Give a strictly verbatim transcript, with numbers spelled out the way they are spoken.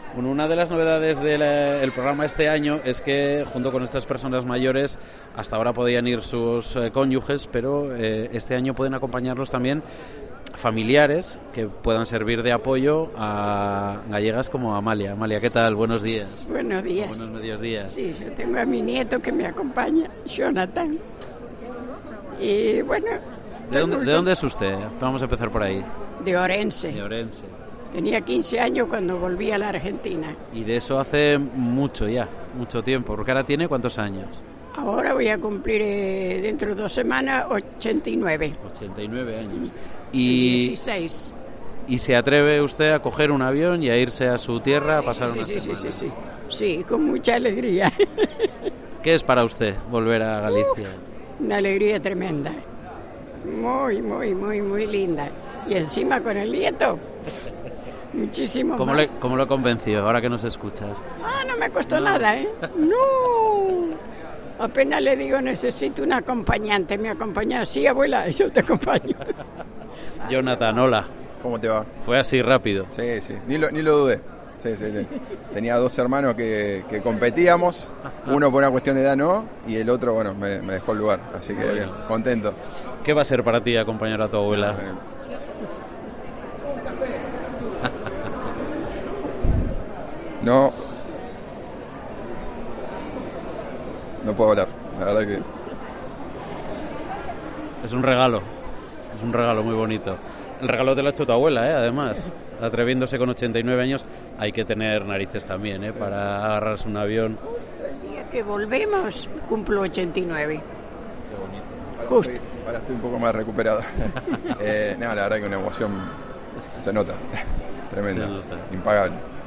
Bueno, una de las novedades del el programa este año es que junto con estas personas mayores hasta ahora podían ir sus eh, cónyuges, pero eh, este año pueden acompañarlos también familiares que puedan servir de apoyo a gallegas como Amalia. Amalia, ¿qué tal? Buenos días. Buenos días. Buenos medios días. Sí, yo tengo a mi nieto que me acompaña, Jonathan. Y bueno... ¿De dónde, ¿De dónde es usted? Vamos a empezar por ahí. De Orense. De Orense. Tenía quince años cuando volví a la Argentina. Y de eso hace mucho ya, mucho tiempo, porque ahora tiene ¿cuántos años? Ahora voy a cumplir eh, dentro de dos semanas ochenta y nueve. ochenta y nueve años. Y dieciséis. ¿Y se atreve usted a coger un avión y a irse a su tierra sí, a pasar sí, unas sí, semanas? Sí, sí, sí. Sí, con mucha alegría. ¿Qué es para usted volver a Galicia? Uh, una alegría tremenda. Muy, muy, muy, muy linda. Y encima con el nieto. Muchísimo ¿Cómo más. Le, ¿Cómo lo convenció ahora que nos escuchas? Ah, no me costó no. nada, ¿eh? No. Apenas le digo, necesito un acompañante. Me acompaña, sí, abuela, yo te acompaño. Jonathan, hola. ¿Cómo te va? Fue así rápido. Sí, sí, ni lo, ni lo dudé. Sí, sí, sí. Tenía dos hermanos que, que competíamos, uno por una cuestión de edad no, y el otro, bueno, me, me dejó el lugar. Así que bien, contento. ¿Qué va a ser para ti acompañar a tu abuela? Eh, No, no puedo hablar, la verdad que... Es un regalo, es un regalo muy bonito. El regalo te lo ha hecho tu abuela, ¿eh? Además, atreviéndose con ochenta y nueve años, hay que tener narices también, ¿eh? Sí. Para agarrarse un avión. Justo el día que volvemos, cumplo ochenta y nueve. Qué bonito. Ahora Justo. Estoy, ahora estoy un poco más recuperado. eh, no, la verdad que una emoción se nota, tremenda, Se nota. impagable.